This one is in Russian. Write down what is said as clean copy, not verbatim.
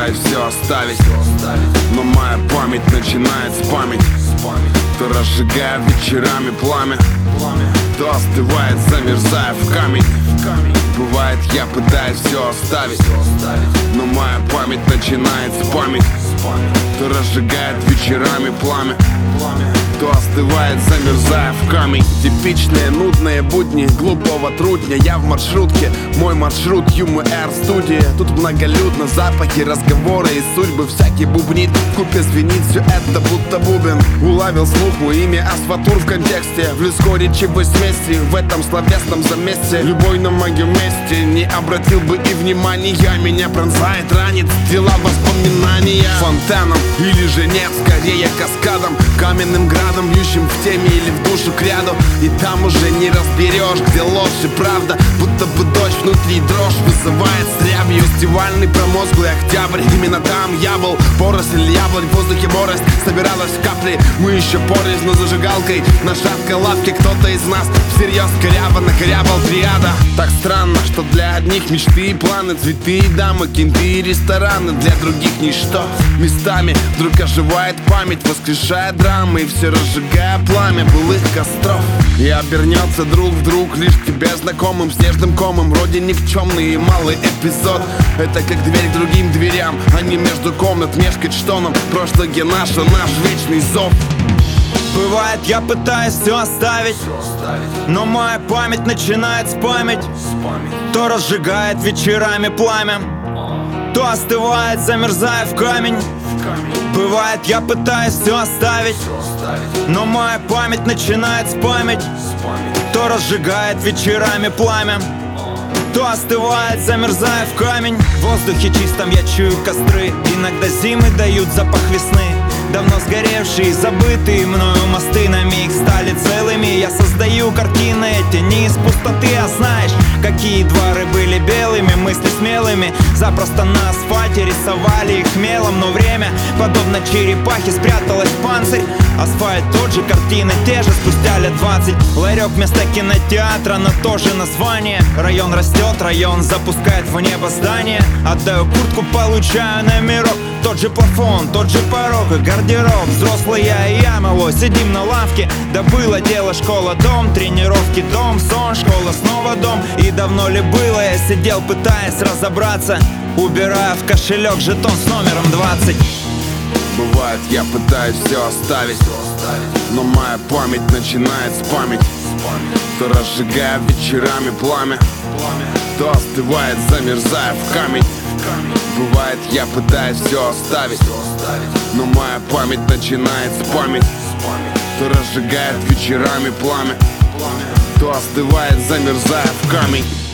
пытаюсь все оставить, но моя память начинает спамить. То разжигая вечерами пламя, то остывает, замерзая в камень. Бывает, я пытаюсь все оставить, но моя память начинает спамить. То разжигает вечерами пламя, то остывает, замерзая в камень. Типичные нудные будни глупого трудня. Я в маршрутке, мой маршрут ЮМР студия. Тут многолюдно, запахи, разговоры и судьбы всякий бубнит. Вкупе звенит все это будто бубен. Уловил слух мое имя Асфатур в контексте. В людской речевой смеси, в этом словесном замесе. Любой на моем месте не обратил бы и внимания. Меня пронзает, ранит, дела воспоминания. Фонтаном или же нет, скорее каскадом, каменным градом, бьющим в теме или в душу к ряду. И там уже не разберешь, где ложь и правда. Будто бы дождь внутри, дрожь вызывает стряпью. Фестивальный промозглый октябрь, именно там я был. Поросль яблонь, в воздухе морость собиралась в капли. Мы еще порылись, но зажигалкой на шаткой лавке кто-то из нас всерьез коряво накорябал триада. Так странно, что для одних мечты и планы, цветы и дамы, кенты и рестораны, для других ничто. Местами вдруг оживает память, воскрешая драмы и все разжигая пламя былых костров. И обернется друг в друг лишь тебе знакомым снежным комом. Вроде никчемный и малый эпизод. Это как дверь к другим дверям, а не между комнат мешкать что нам. Прошлое наше, наш вечный зов. Бывает, я пытаюсь все оставить, но моя память начинает спамить. То разжигает вечерами пламя, то остывает, замерзая в камень. Бывает, я пытаюсь все оставить, но моя память начинает спамить. То разжигает вечерами пламя, то остывает, замерзая в камень. В воздухе чистом я чую костры. Иногда зимы дают запах весны. Давно сгоревшие, забытые мною мосты на миг стали целыми. Я создаю картины эти не из пустоты, а знаешь, какие дворы были белыми, мысли смелыми. Запросто на асфальте рисовали их мелом. Но время, подобно черепахе, спряталось в панцирь. Асфальт тот же, картины те же, спустя лет 20. Ларек вместо кинотеатра, но тоже название. Район растет, район запускает в небо здание. Отдаю куртку, получаю номерок. Тот же плафон, тот же порог и гардероб. Взрослый я и я малой, сидим на лавке. Да было дело, школа, дом, тренировки, дом, сон, школа, снова дом. И давно ли было, я сидел, пытаясь разобраться, убирая в кошелек жетон с номером 20. Бывает, я пытаюсь все оставить, но моя память начинает спамить. То разжигая вечерами пламя, то остывает, замерзая в камень. Бывает, я пытаюсь все оставить, но моя память начинает спамить. То разжигает вечерами пламя, то остывает, замерзая в камень.